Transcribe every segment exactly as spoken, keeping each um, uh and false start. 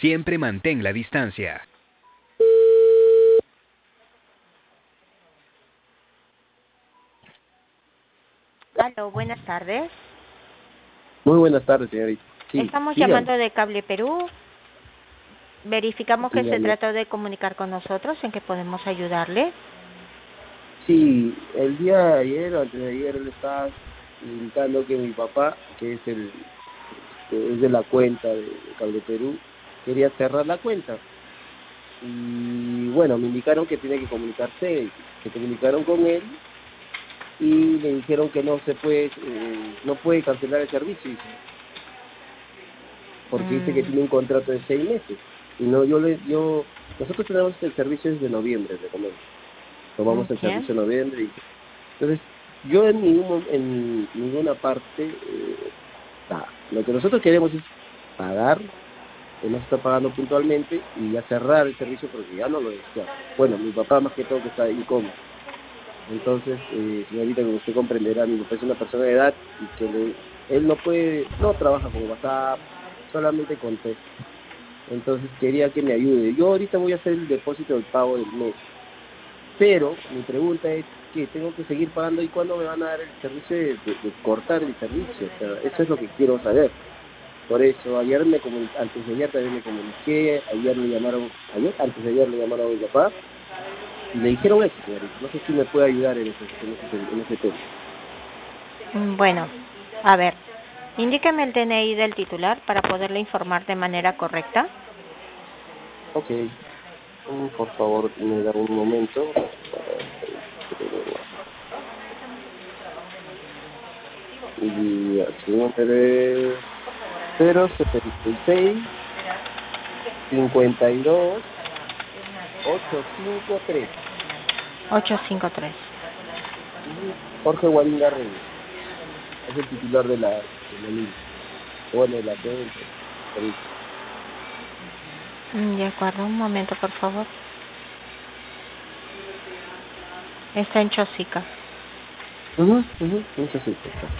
Siempre mantén la distancia. Aló, buenas tardes. Muy buenas tardes, señorita. Sí, Estamos dígame. llamando de Cable Perú. Verificamos que se Dígame. trató de comunicar con nosotros. ¿En qué podemos ayudarle? Sí, el día de ayer o antes de ayer le estaba indicando que mi papá, que es el que es de la cuenta de Cable Perú, quería cerrar la cuenta. Y bueno, me indicaron que tiene que comunicarse, se comunicaron con él y le dijeron que no se puede, eh, no puede cancelar el servicio, dice, porque dice que Mm, tiene un contrato de seis meses. Y no, yo le, yo, nosotros tenemos el servicio desde noviembre, le comento. Tomamos el bien. servicio en noviembre y entonces yo en ningún mom- en ninguna parte eh, nada. Lo que nosotros queremos es pagar, hemos estado pagando puntualmente y ya cerrar el servicio porque ya no lo deseamos. Bueno, mi papá más que todo que está en coma. Entonces, eh, señorita, como usted comprenderá, mi papá es una persona de edad y que le, él no puede, no trabaja con WhatsApp, solamente con texto. Entonces quería que me ayude. Yo ahorita voy a hacer el depósito del pago del mes. Pero mi pregunta es que tengo que seguir pagando y cuándo me van a dar el servicio de, de, de cortar el servicio. O sea, eso es lo que quiero saber. Por eso, ayer me comuniqué, antes de ayer también me comuniqué, ayer le llamaron, ayer, antes de ayer le llamaron a mi papá y le dijeron eso, señorita. No sé si me puede ayudar en ese, en ese, en ese tema. Mm, Bueno, a ver. Indíqueme el D N I del titular para poderle informar de manera correcta. Ok, mm, por favor, me da un momento. Y su número es cero setenta y seis cincuenta y dos ocho cinco tres. ochocientos cincuenta y tres. Ujú. Jorge Guaringa Reyes es el titular de la, de la línea, bueno, de la cuenta. Servicio. Mm, De acuerdo, un momento, por favor. Está en Chosica. Ujú, ujú, eso sí, está.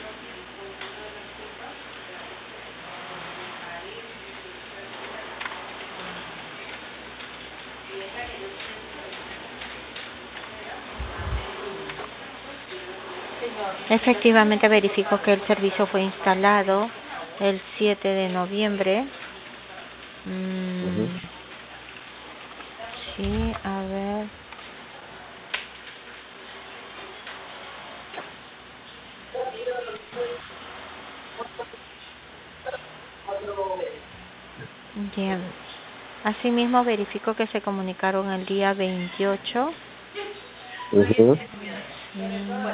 Efectivamente verifico que el servicio fue instalado el siete de noviembre. Ujú. Mm, sí, a ver. Bien. Asimismo verifico que se comunicaron el día veintiocho. Ujú. Mm,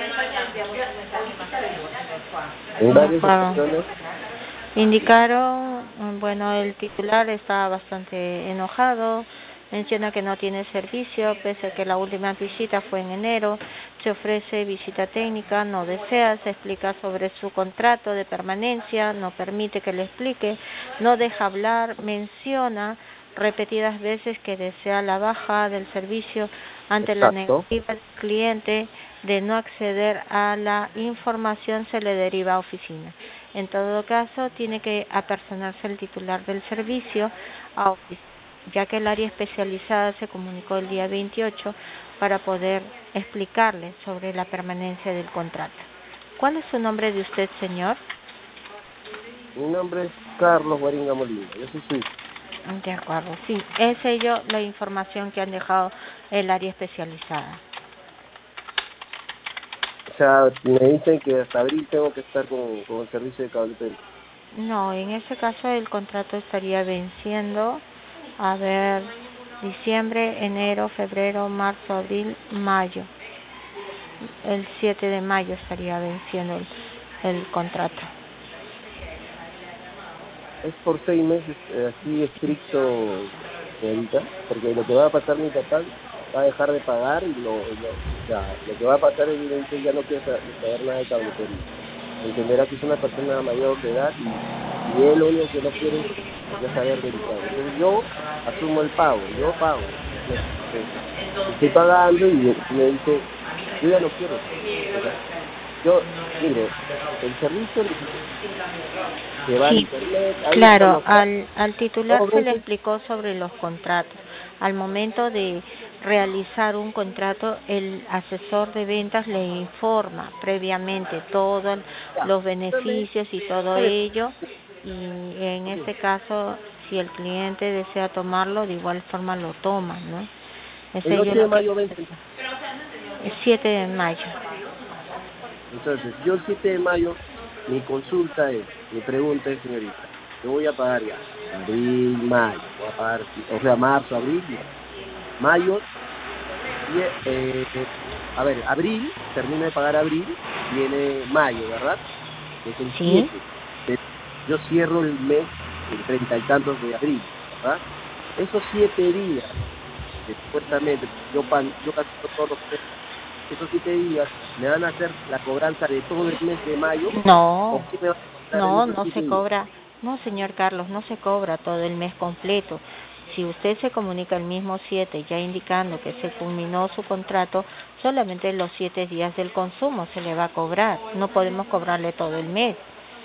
En de varias acuerdo. ocasiones. Indicaron, mm, bueno, el titular está bastante enojado, menciona que no tiene servicio, pese a que la última visita fue en enero, se ofrece visita técnica, no desea, se explica sobre su contrato de permanencia, no permite que le explique, no deja hablar, menciona repetidas veces que desea la baja del servicio ante la Exacto. negativa del cliente de no acceder a la información, se le deriva a oficina. En todo caso, tiene que apersonarse el titular del servicio a oficina, ya que el área especializada se comunicó el día veintiocho para poder explicarle sobre la permanencia del contrato. ¿Cuál es su nombre de usted, señor? Mi nombre es Carlos Guaringa Molina, yo soy su hijo. De acuerdo, sí, es ello la información que han dejado el área especializada. O sea, me dicen que hasta abril tengo que estar con, con el servicio de cable Perú. No, en ese caso el contrato estaría venciendo, a ver, diciembre, enero, febrero, marzo, abril, mayo. El siete de mayo estaría venciendo el, el contrato. Es por seis meses, eh, así estricto, señorita, porque lo que va a pasar mi papá va a dejar de pagar y lo, y lo, o sea, lo que va a pasar es que me dice ya no quiero sa- saber nada de cable Perú. Entenderá que es una persona mayor de edad y, y él lo único que no quiere es ya saber del cable. Entonces yo asumo el pago, yo pago los seis meses. Entonces, estoy pagando y me me dice, yo ya no quiero, ¿verdad? yo, mire, el servicio que va a Sí, internet, ahí claro, estamos, al, al titular todo se le veces, explicó sobre los contratos. Al momento de realizar un contrato, el asesor de ventas le informa previamente todos ya, los dame, beneficios y todo pues, ello. Y en ok, este caso, si el cliente desea tomarlo, de igual forma lo toma, ¿no? Es el ello ocho de lo que mayo vence. es siete de mayo. Entonces, yo el siete de mayo, mi consulta es, mi pregunta es, señorita, yo voy a pagar ya, abril, mayo, voy a pagar, o sea, marzo, abril, y mayo, y, eh, a ver, abril, termino de pagar abril, viene mayo, ¿verdad? Que es el ¿Sí? siete. Yo cierro el mes, el treinta y tantos de abril, ¿verdad? Esos siete días, que supuestamente yo, pan, yo cancelo todos los meses, esos siete días, ¿me van a hacer la cobranza de todo el mes de mayo? No, ¿O qué me van a dar en no, esos no siete se días? cobra, no señor Carlos, no se cobra todo el mes completo. Si usted se comunica el mismo siete, ya indicando que se culminó su contrato, solamente los siete días del consumo se le va a cobrar. No podemos cobrarle todo el mes.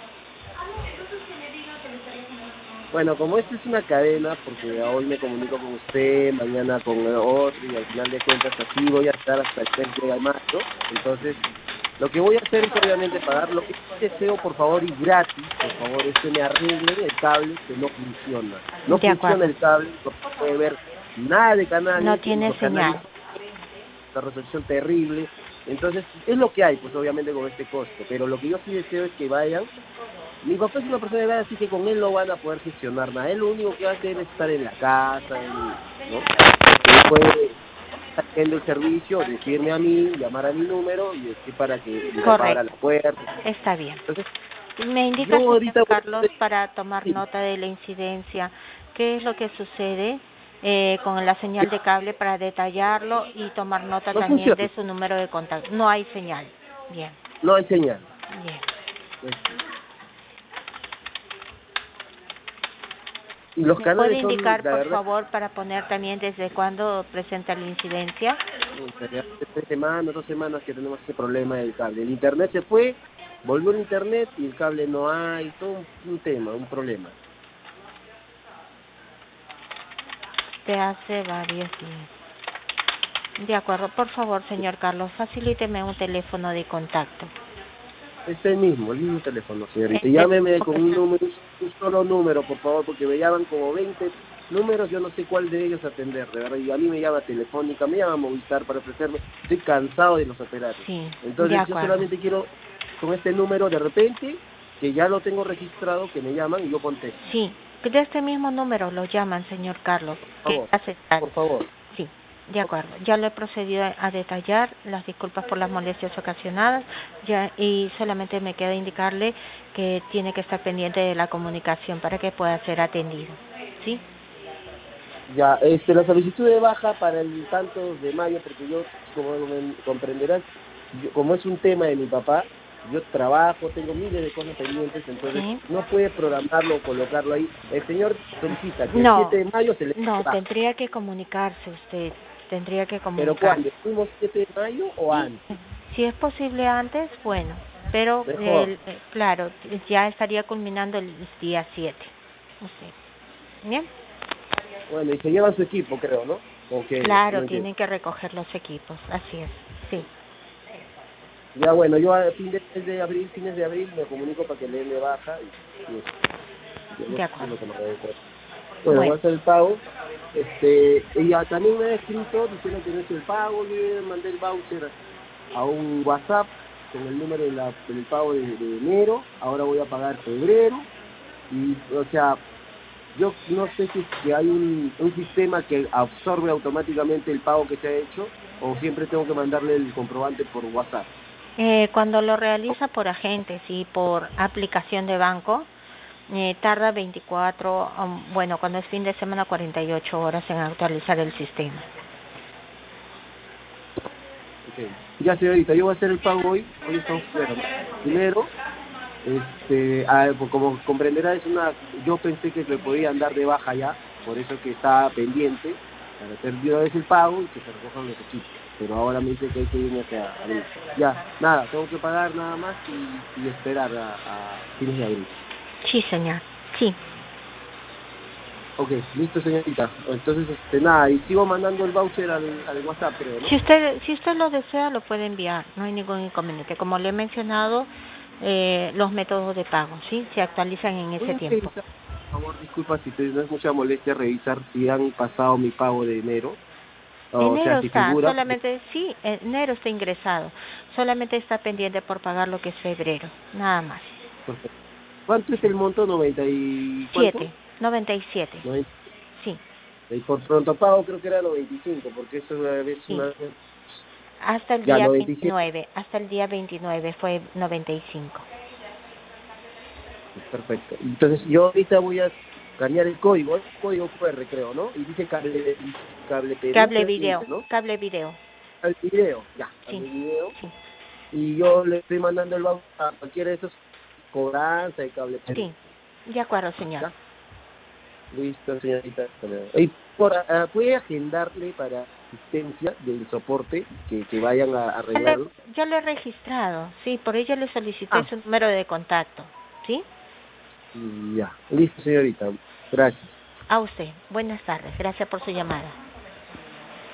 Bueno, como esta es una cadena, porque hoy me comunico con usted, mañana con otro, y al final de cuentas así voy a estar hasta el mes de mayo, entonces lo que voy a hacer es obviamente pagar lo que deseo, por favor, y gratis, por favor, es que me arreglen el cable que no funciona. No De funciona acuerdo. el cable, no se puede ver nada de No canales, y tiene los canales, señal. una resolución terrible. Entonces, es lo que hay, pues obviamente con este costo, pero lo que yo sí deseo es que vayan. Mi papá es una persona de edad, así que con él no van a poder gestionar nada. Él lo único que va a hacer es estar en la casa, él, ¿no? Él puede estar haciendo el servicio, decirme a mí, llamar a mi número y decir para que mi papá abra la Correcto. puerta. Está bien. Entonces, Me indica, yo señor ahorita voy a Carlos, hacer, para tomar sí, nota de la incidencia, qué es lo que sucede eh, con la señal de cable para detallarlo y tomar nota no también funciona, de su número de contacto. No hay señal. Bien, no hay señal. bien. Pues, y los ¿Me puede canales son, indicar, la por verdad, favor, para poner también desde cuándo presenta la incidencia? puta, ya hace tres semanas, dos semanas que tenemos ese problema del cable. El internet se fue, volvió el internet y el cable no hay, todo un, un tema, un problema. De hace varios días. De acuerdo. Por favor, señor Carlos, facilíteme un teléfono de contacto. Este mismo, el mismo teléfono, señorita. El Llámeme teléfono con que un está. número, un solo número, por favor, porque me llaman como veinte números, yo no sé cuál de ellos atender, de verdad. Y a mí me llama Telefónica, me llama Movistar para ofrecerme. Estoy cansado de los operadores. Sí, de Entonces, yo acuerdo. solamente quiero, con este número, de repente, que ya lo tengo registrado, que me llaman y yo contesto. Sí, de este mismo número lo llaman, señor Carlos. Por ¿Qué favor, hace tal? por favor. Sí, de acuerdo. Ya lo he procedido a, a detallar, las disculpas por las molestias ocasionadas, ya y solamente me queda indicarle que tiene que estar pendiente de la comunicación para que pueda ser atendido. ¿Sí? Ya, este, la solicitud de baja para el tanto de mayo, porque yo, como me comprenderás, yo, como es un tema de mi papá, yo trabajo, tengo miles de cosas pendientes, entonces Sí. no puede programarlo o colocarlo ahí. El señor solicita que el No, siete de mayo se le dé no, baja, tendría que comunicarse usted, tendría que pero comunicarse. ¿cuándo? ¿Fuimos siete de mayo o Sí, antes? si es posible antes, bueno, pero Mejor. el, eh, claro, ya estaría culminando el día siete. Sí. Bien, Bueno, y se llevan su equipo, creo, ¿no? ¿O qué? No claro, entiendo. tienen que recoger los equipos, así es, sí, Ya, bueno, yo a fin de, mes de abril, fines de abril, me comunico para que le den de baja y, y eso. Yo de lo, yo acuerdo. lo tomaré en cuenta. Bueno, voy a Bueno, hacer el pago. Este, ella también me ha escrito diciendo que no hizo el pago. Yo le mandé el voucher a un WhatsApp con el número de la, del pago de, de enero. Ahora voy a pagar febrero. Y, o sea, yo no sé si es que hay un, un sistema que absorbe automáticamente el pago que se ha hecho o siempre tengo que mandarle el comprobante por WhatsApp. eh, cuando lo realiza por agentes y por aplicación de banco, eh, tarda veinticuatro, um, bueno, cuando es fin de semana, cuarenta y ocho horas en actualizar el sistema. Okay. Ya, señorita, yo voy a hacer el pago hoy. Hoy estamos fuera, ¿no? Primero. Este, ah, pues como comprenderá, es una, yo pensé que le podían dar de baja ya, por eso que está pendiente, para hacer de una vez el pago y que se recojan los equipos. pero ahora me dice que hay que irme acá a abril. Ya, nada, tengo que pagar nada más y, y esperar a, a fines de abril. Sí, señor. Sí. Ok, listo, señorita. Entonces, este, nada, y sigo mandando el voucher al, al WhatsApp, creo, ¿no? Si usted, si usted lo desea, lo puede enviar. No hay ningún inconveniente. Como le he mencionado, eh, los métodos de pago, ¿sí? Se actualizan en ese ¿Puedes tiempo. revisar, por favor, disculpa si te, no es mucha molestia revisar si han pasado mi pago de enero? O sea, Enero si está, figura. solamente, sí, enero está ingresado. Solamente está pendiente por pagar lo que es febrero. Nada más. Perfecto. ¿Cuánto es el monto? ¿noventa y cuánto? Siete, noventa y siete. noventa. Sí, Y por pronto pago creo que era noventa y cinco, porque eso una vez sí. una... Hasta el Ya, día noventa y siete. veintinueve, hasta el día veintinueve fue noventa y cinco. Perfecto. Entonces yo ahorita voy a escanear el código, el código Q R creo, ¿no? Y dice cable, cable Perú, Cable creo que video, dice, ¿no? cable video. Al video, ya, al Sí, video. sí, Y yo le estoy mandando el banco a cualquiera de esos cobranza de cable Perú. sí. De acuerdo, señor. ¿Ya? Listo, señorita. Y por, uh, ¿puede agendarle para asistencia del soporte que, que vayan a Ya le, arreglarlo? ya le he registrado, sí, por ello le solicité Ah, su número de contacto, ¿sí? ya. Listo, señorita. Gracias. A usted. Buenas tardes. Gracias por su llamada.